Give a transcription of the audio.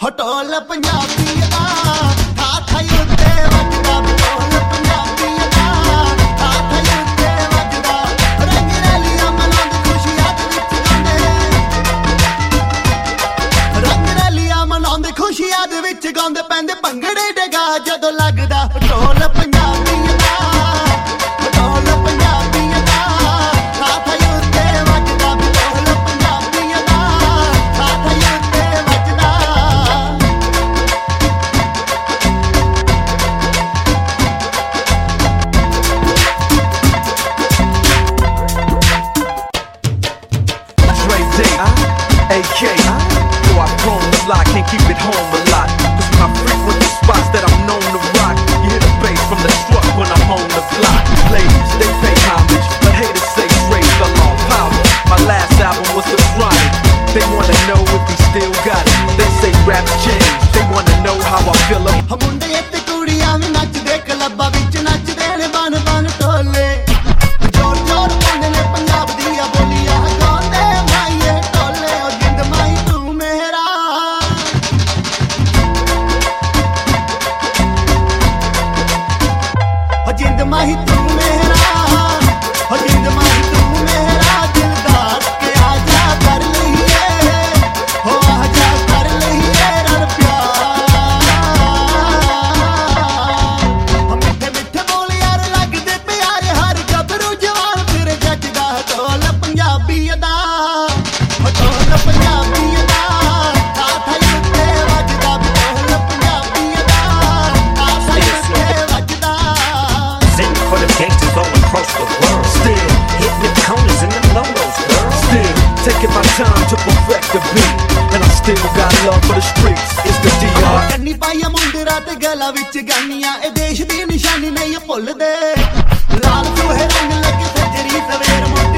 ਢੋਲ ਪੰਜਾਬੀ ਦਾ ਥਾਂ ਥਾਂ ਉੱਤੇ ਵੱਜਦਾ ਢੋਲ ਪੰਜਾਬੀ ਦਾ ਥਾਂ ਥਾਂ ਉੱਤੇ ਵੱਜਦਾ ਰੰਗ ਰਲੀਆਂ ਮਨਾਉਂਦੇ ਖੁਸ਼ੀਆਂ ਦੇ ਵਿੱਚ ਗਾਉਂਦੇ ਰੰਗ ਰਲੀਆਂ ਮਨਾਉਂਦੇ ਖੁਸ਼ੀਆਂ ਦੇ ਵਿੱਚ ਗਾਉਂਦੇ ਪੈਂਦੇ ਭੰਗੜੇ ਡਗਾ ਜਦੋਂ ਲੱਗਦਾ ਢੋਲ ਪੰਜਾਬੀ ਦਾ ਢੋਲ ਪੰਜਾਬੀ ਦਾ ਥਾਂ ਥਾਂ ਉੱਤੇ ਵੱਜਦਾ ਢੋਲ ਪੰਜਾਬੀ ਦਾ ਥਾਂ ਥਾਂ ਉੱਤੇ ਵੱਜਦਾ AK, though I've grown a lot, can't keep it home a lot. Cause when I frequent the spots that I'm known to rock, you hear the bass from the truck when I'm on the block. Ladies, they pay homage, but haters say Dre fell off powder. My last album was The Chronic. They wanna know if he still got it. They say rap's changed, they wanna know how I feel about ਮੁੰਡੇ ਤੇ ਕੁੜੀਆਂ ਵੀ ਨੱਚਦੇ ਕਲੱਬਾਂ ਵਿੱਚ ਨੱਚਦੇ ਨੇ ਬਨ ਬਨ ਢੋਲੇ ਜੋਰ ਜੋਰ ਪਾਉਂਦੇ ਨੇ ਪੰਜਾਬ ਦੀਆਂ ਬੋਲੀਆਂ ਗਾਉਂਦੇ ਮਾਈਏ ਢੋਲੇ ਓ ਜਿੰਦ ਮਾਈ ਤੂੰ ਮੇਰਾ ਓ ਜਿੰਦ ਮਾਈ ਤੂੰ ਮੇਰਾ ਓ ਜਿੰਦ ਮਾਈ ਤੂੰ ਮੇਰਾ ਦਿਲਦਾਰ ਕੇ ਆ ਜਾ ਕਰ ਲਈਏ ਹੋ ਆ ਜਾ ਕਰ ਲਈਏ ਰਲ ਪਿਆਰ ਮਿੱਠੇ ਮਿੱਠੇ ਬੋਲ ਯਾਰ ਲੱਗਦੇ ਪਿਆਰੇ ਹਰ ਗੱਭਰੂ ਜਵਾਨ ਫਿਰ ਜੱਜਦਾ ਢੋਲ ਪੰਜਾਬੀ ਦਾ ਢੋਲ ਪੰਜਾਬੀ ਦਾ ਥਾਂ ਥਾਂ ਉੱਤੇ ਵੱਜਦਾ ਢੋਲ ਪੰਜਾਬੀ ਦਾ ਥਾਂ ਥਾਂ ਉੱਤੇ ਵੱਜਦਾ Sing for the gangsters all across the world. Still hitting the corners and the lolos, girl. Still taking my time to perfect the beat, and I still got love for the streets. It's the DR. ਕੰਨੀ ਪਾਈਆਂ ਮੁੰਦਰਾ ਤੇ ਗਲਾ ਵਿੱਚ ਗਾਨੀਆਂ ਇਹ ਦੇਸ਼ ਦੀ ਨਿਸ਼ਾਨੀ ਨਹੀਂ ਭੁੱਲਦੇ ਲਾਲ ਸੋਹੇ ਰੰਗ ਲੱਗੇ ਸੱਜਰੀ ਸਵੇਰ